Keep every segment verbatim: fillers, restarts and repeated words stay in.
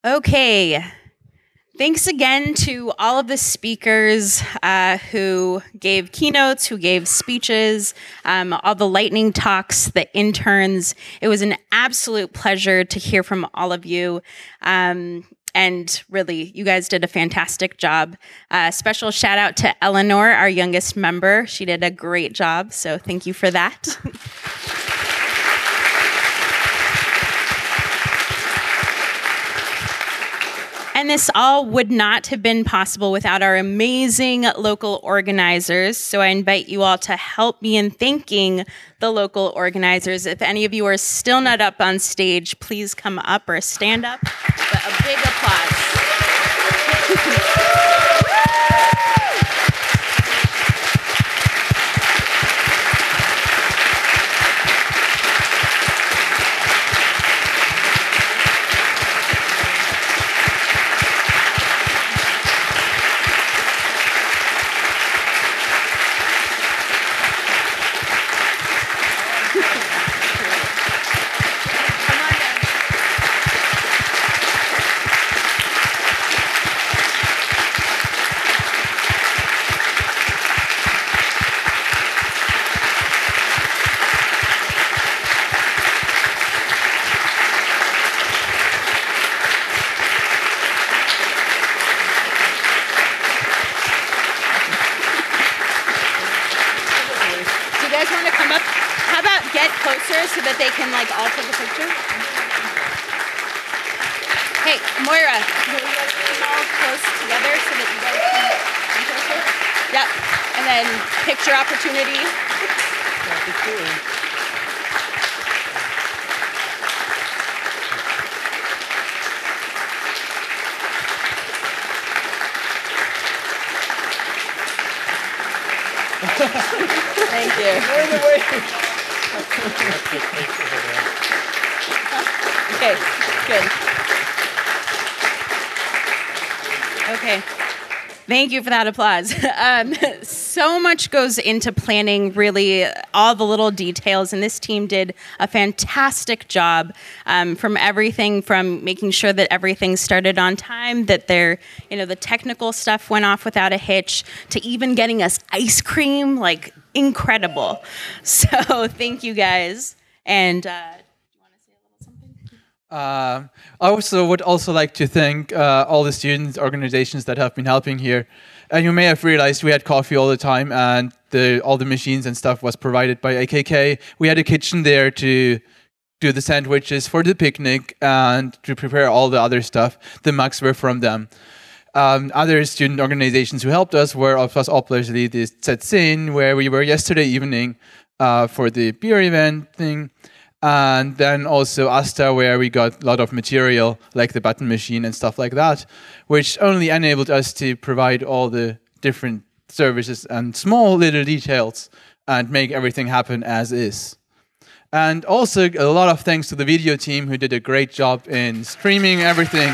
Okay. Thanks again to all of the speakers uh, who gave keynotes, who gave speeches, um, all the lightning talks, the interns. It was an absolute pleasure to hear from all of you. Um, and really, you guys did a fantastic job. Uh, special shout out to Eleanor, our youngest member. She did a great job, so thank you for that. And this all would not have been possible without our amazing local organizers. So I invite you all to help me in thanking the local organizers. If any of you are still not up on stage, please come up or stand up. But a big applause. So that they can like all take a picture. Hey, Moira, will you guys come all close together so that you guys can come closer? Yep. And then picture opportunity. That'd be cool. Thank you. More the way. Okay, good. Okay, thank you for that applause. Um, so much goes into planning, really, all the little details, and this team did a fantastic job um, from everything from making sure that everything started on time, that their, you know, the technical stuff went off without a hitch, to even getting us ice cream, like, incredible. So thank you guys. And uh, do you want to say a little something? Uh, I also would also like to thank uh, all the student organizations that have been helping here. And you may have realized we had coffee all the time, and the, all the machines and stuff was provided by A K K. We had a kitchen there to do the sandwiches for the picnic and to prepare all the other stuff. The mugs were from them. Um, other student organizations who helped us were, of course, obviously the Zetsin, where we were yesterday evening uh, for the beer event thing. And then also Asta, where we got a lot of material, like the button machine and stuff like that, which only enabled us to provide all the different services and small little details and make everything happen as is. And also a lot of thanks to the video team, who did a great job in streaming everything.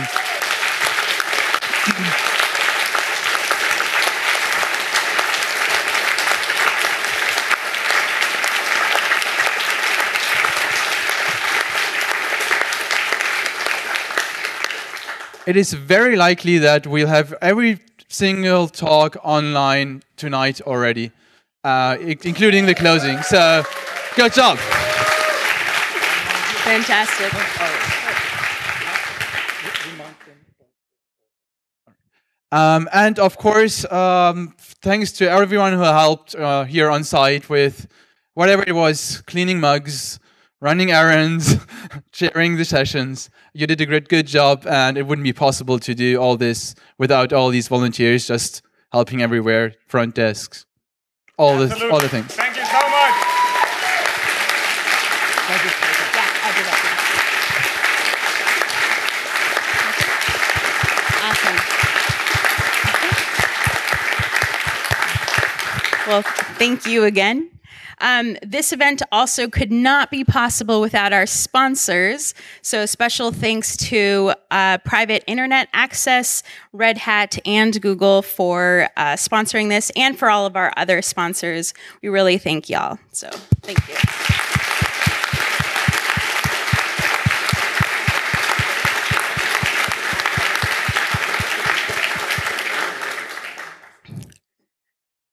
It is very likely that we'll have every single talk online tonight already, uh, including the closing. So, good job. Fantastic. Um, and of course, um, thanks to everyone who helped uh, here on site with whatever it was, cleaning mugs, running errands, chairing the sessions. You did a great, good job, and it wouldn't be possible to do all this without all these volunteers just helping everywhere, front desks, all the all the things. Thank you so much. Thank you. Yeah, I'll do that. Awesome. Well, thank you again. Um, this event also could not be possible without our sponsors. So special thanks to uh, Private Internet Access, Red Hat, and Google for uh, sponsoring this, and for all of our other sponsors. We really thank y'all. So thank you.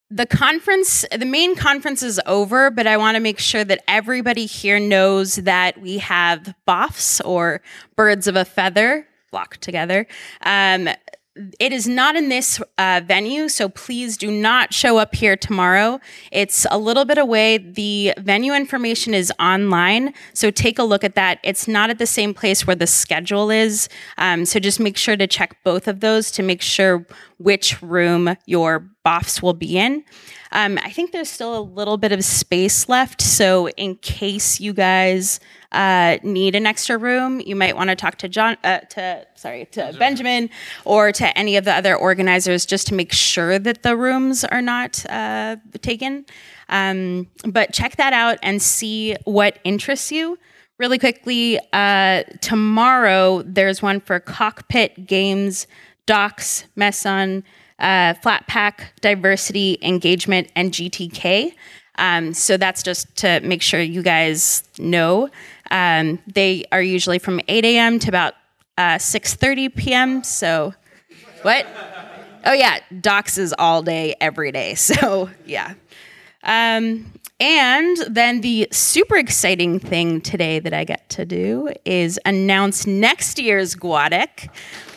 the conference, the main conference is over, but I want to make sure that everybody here knows that we have B O Fs, or Birds of a Feather, flock together. Um, It is not in this uh, venue, so please do not show up here tomorrow. It's a little bit away. The venue information is online, so take a look at that. It's not at the same place where the schedule is, um, so just make sure to check both of those to make sure which room your B O Fs will be in. Um, I think there's still a little bit of space left, so in case you guys uh, need an extra room, you might want to talk to John, uh, to sorry, to Benjamin, or to any of the other organizers, just to make sure that the rooms are not uh, taken. Um, but check that out and see what interests you. Really quickly, uh, tomorrow there's one for Cockpit Games, Docs, Meson, uh, Flatpak, Diversity, Engagement, and G T K. Um, so that's just to make sure you guys know. Um, they are usually from eight a.m. to about uh, six thirty p.m. So, what? Oh yeah, Docs is all day, every day. So yeah. Um, and then the super exciting thing today that I get to do is announce next year's GUADEC,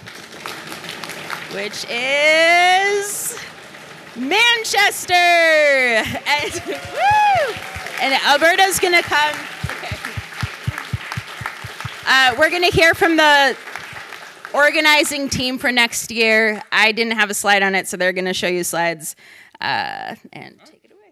which is Manchester. And, woo! And Alberta's going to come. Okay. Uh, we're going to hear from the organizing team for next year. I didn't have a slide on it, so they're going to show you slides. Uh, and take it away.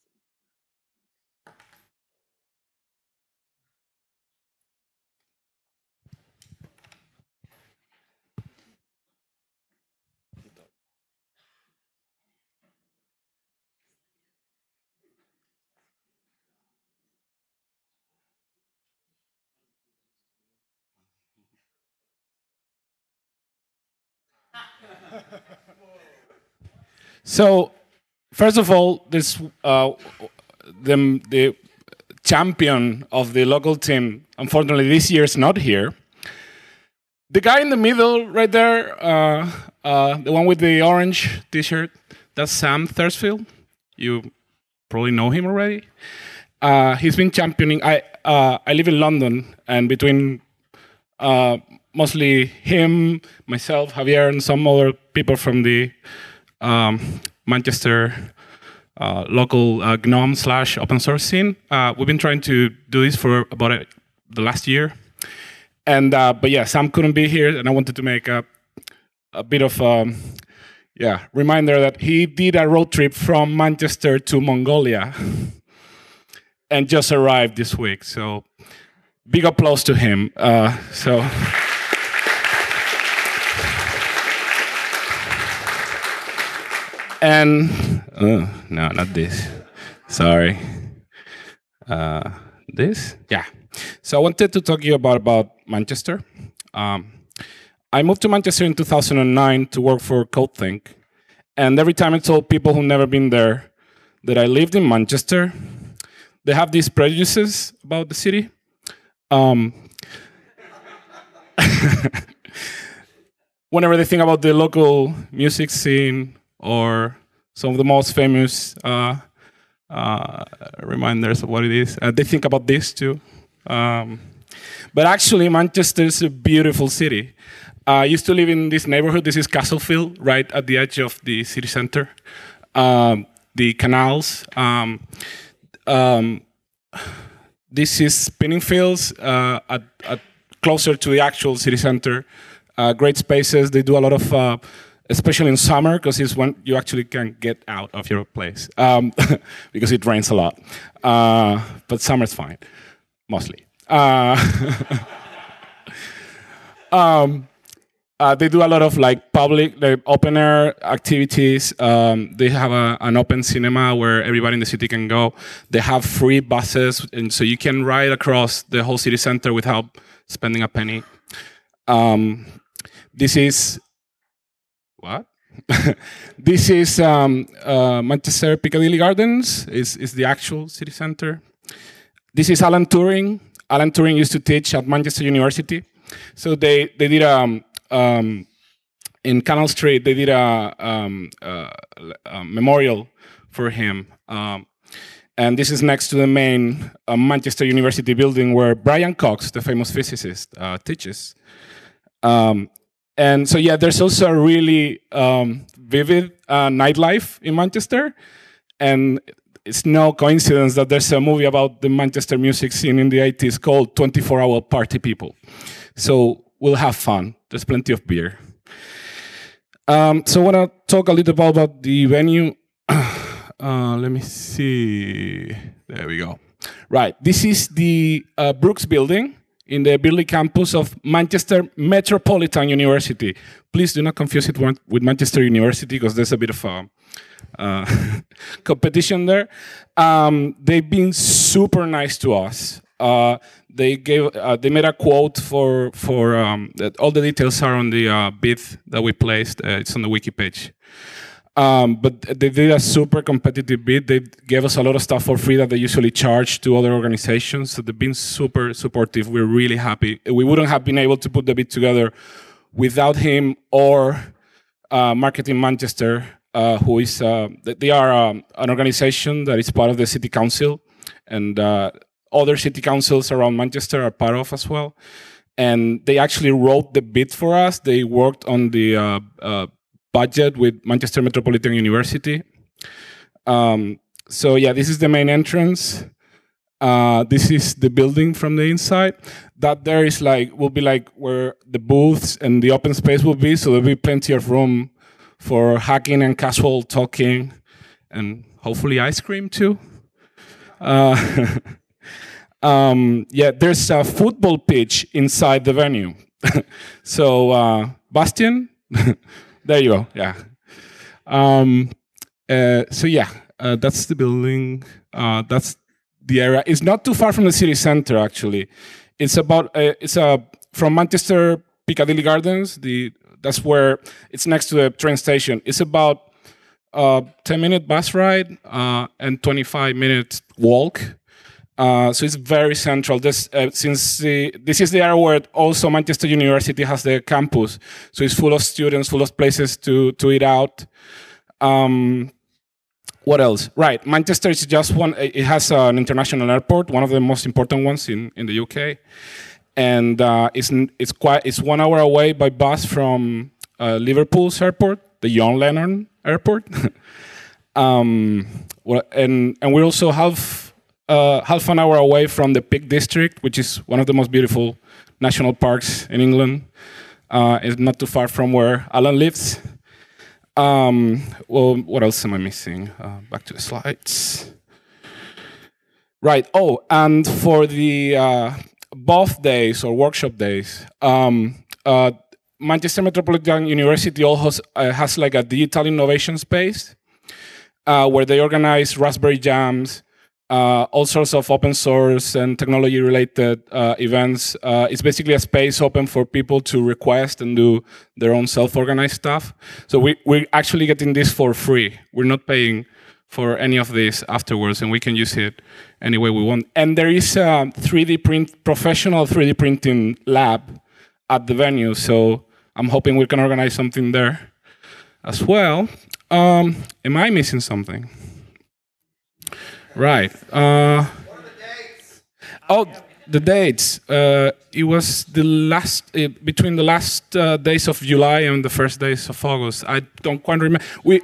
So, first of all, this uh, the, the champion of the local team, unfortunately, this year is not here. The guy in the middle, right there, uh, uh, the one with the orange T-shirt, that's Sam Thursfield. You probably know him already. Uh, he's been championing. I uh, I live in London, and between uh, mostly him, myself, Javier, and some other people from the Um, Manchester uh, local uh, GNOME slash open source scene. Uh, we've been trying to do this for about a, the last year. And, uh, but yeah, Sam couldn't be here, and I wanted to make a, a bit of, um, yeah, reminder that he did a road trip from Manchester to Mongolia and just arrived this week. So big applause to him. Uh, so. And, uh, no, not this. Sorry. Uh, this? Yeah. So I wanted to talk to you about, about Manchester. Um, I moved to Manchester in two thousand nine to work for CodeThink. And every time I told people who've never been there that I lived in Manchester, they have these prejudices about the city. Um, whenever they think about the local music scene, or some of the most famous uh, uh, reminders of what it is. Uh, they think about this too. Um, but actually, Manchester is a beautiful city. Uh, I used to live in this neighborhood. This is Castlefield, right at the edge of the city center. Um, the canals. Um, um, this is spinning fields uh, at, at closer to the actual city center. Uh, great spaces. They do a lot of uh, especially in summer, because it's when you actually can get out of your place, um, because it rains a lot. Uh, but summer's fine, mostly. Uh, um, uh, they do a lot of like public, like open air activities. Um, they have a, an open cinema where everybody in the city can go. They have free buses, and so you can ride across the whole city center without spending a penny. Um, this is What? This is um, uh, Manchester Piccadilly Gardens. Is is the actual city center. This is Alan Turing. Alan Turing used to teach at Manchester University. So they they did um, um in Canal Street. They did a, um, uh, a memorial for him. Um, and this is next to the main uh, Manchester University building where Brian Cox, the famous physicist, uh, teaches. Um, and so, yeah, there's also a really um, vivid uh, nightlife in Manchester. And it's no coincidence that there's a movie about the Manchester music scene in the eighties called twenty-four hour Party People. So we'll have fun. There's plenty of beer. Um, so I want to talk a little bit about the venue. Uh, let me see. There we go. Right. This is the uh, Brooks Building in the Birley campus of Manchester Metropolitan University. Please do not confuse it with Manchester University because there's a bit of a uh, competition there. Um, they've been super nice to us. Uh, they gave, uh, they made a quote for for um, that all the details are on the uh, bid that we placed. Uh, it's on the wiki page. Um, but they did a super competitive bid. They gave us a lot of stuff for free that they usually charge to other organizations. So they've been super supportive. We're really happy. We wouldn't have been able to put the bid together without him or uh, Marketing Manchester, uh, who is, uh, they are um, an organization that is part of the city council, and uh, other city councils around Manchester are part of as well. And they actually wrote the bid for us. They worked on the uh, uh, budget with Manchester Metropolitan University. Um, so yeah, this is the main entrance. Uh, this is the building from the inside. That there is like, will be like where the booths and the open space will be. So there'll be plenty of room for hacking and casual talking and hopefully ice cream too. Uh, um, yeah, there's a football pitch inside the venue. So uh, Bastian, there you go. Yeah. Um, uh, so yeah, uh, that's the building. Uh, that's the area. It's not too far from the city center. Actually, it's about. Uh, it's a uh, from Manchester Piccadilly Gardens. The that's where it's next to the train station. It's about a ten minute bus ride uh, and twenty-five minute walk. Uh, so it's very central. This, uh, since the, this is the area where also Manchester University has their campus, so it's full of students, full of places to to eat out. Um, what else? Right, Manchester is just one. It has an international airport, one of the most important ones in, in the U K, and uh, it's it's quite it's one hour away by bus from uh, Liverpool's airport, the John Lennon Airport. um, well, and and we also have. Uh, half an hour away from the Peak District, which is one of the most beautiful national parks in England. Uh, it's not too far from where Alan lives. Um, well, what else am I missing? Uh, back to the slides. Right. Oh, and for the uh, B O F days or workshop days, um, uh, Manchester Metropolitan University also uh, has like a digital innovation space uh, where they organize Raspberry Jams, Uh, all sorts of open source and technology-related uh, events. Uh, it's basically a space open for people to request and do their own self-organized stuff. So we, we're actually getting this for free. We're not paying for any of this afterwards, and we can use it any way we want. And there is a three D print, professional three D printing lab at the venue, so I'm hoping we can organize something there as well. Um, am I missing something? Right. Uh, what are the dates? Oh, the dates. Uh, it was the last uh, between the last uh, days of July and the first days of August. I don't quite remember. We.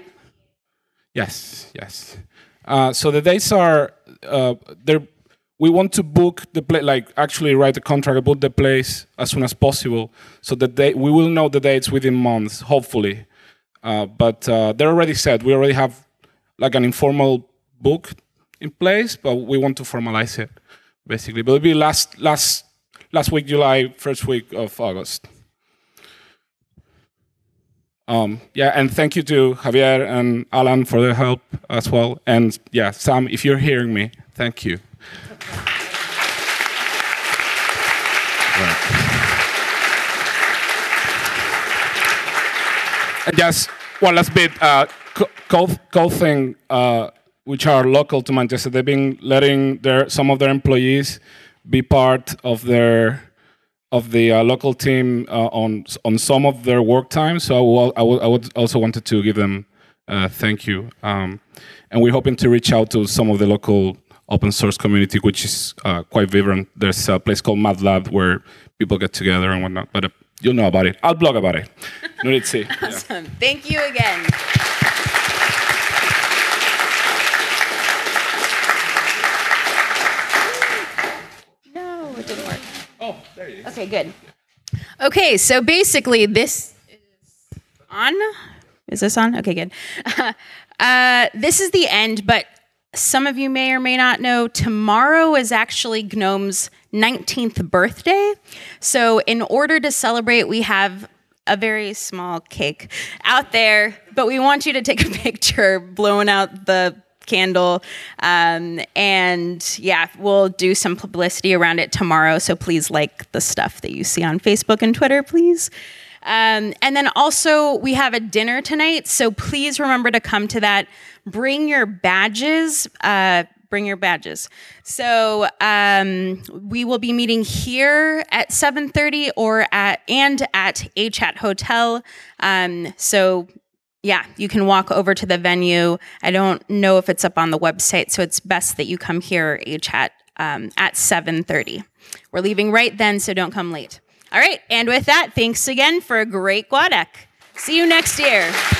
Yes. Yes. Uh, so the dates are uh, there. We want to book the place, like actually write the contract, book the place as soon as possible, so that they we will know the dates within months, hopefully. Uh, but uh, they're already set. We already have like an informal book in place, but we want to formalize it, basically. But it'll be last last last week, July, first week of August. Um, yeah, and thank you to Javier and Alan for their help as well. And yeah, Sam, if you're hearing me, thank you. Right. And just one last bit, uh, Cothing, uh, which are local to Manchester, they've been letting their some of their employees be part of their of the uh, local team uh, on on some of their work time. So I, will, I, will, I would also wanted to give them Uh, thank you. Um, and we're hoping to reach out to some of the local open source community, which is uh, quite vibrant. There's a place called MATLAB where people get together and whatnot. But uh, you'll know about it. I'll blog about it. No need to see. Awesome. Yeah. Thank you again. No, it didn't work. Oh, there you go. Okay, good. Okay, so basically this is on. Is this on? Okay, good. Uh, this is the end, but some of you may or may not know, tomorrow is actually Gnome's nineteenth birthday. So in order to celebrate, we have a very small cake out there, but we want you to take a picture blowing out the candle. Um, and yeah, we'll do some publicity around it tomorrow. So please like the stuff that you see on Facebook and Twitter, please. Um, and then also we have a dinner tonight. So please remember to come to that. Bring your badges. Uh, bring your badges. So um, we will be meeting here at seven thirty or at and at A CHAT Hotel. Um, so yeah, you can walk over to the venue. I don't know if it's up on the website, so it's best that you come here, A CHAT, um, at seven thirty. We're leaving right then, so don't come late. All right, and with that, thanks again for a great GUADEC. See you next year.